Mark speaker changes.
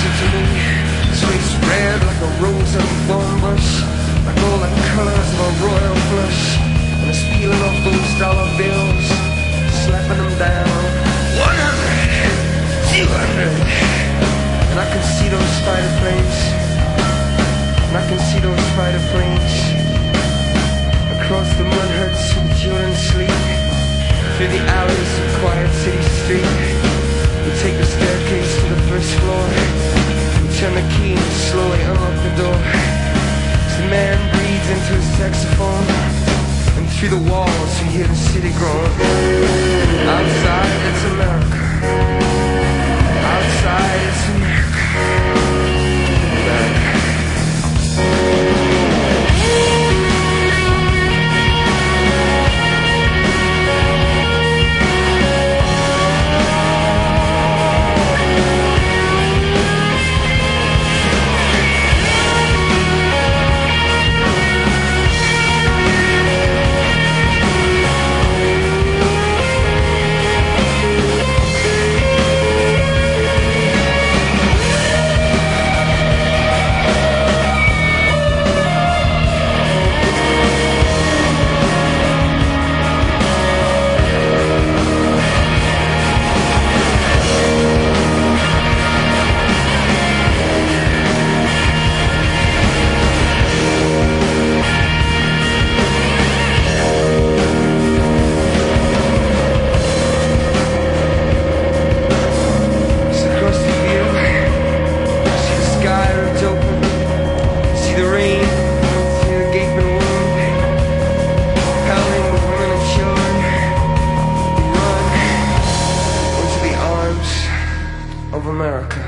Speaker 1: closer to me. His face red like a rose and thorn bush, like all the colors of a royal flush. And he's peeling off those dollar bills, slapping them down. 100, 200. And I can see those spider planes, and I can see those spider planes across the mud huts with children sleep, through the alleys of quiet city street. We take the staircase to the first floor, we turn the key and slowly unlock the door. As the man breathes into his saxophone, and through the walls we hear the city groan. Outside it's America, outside it's America, America. Of America.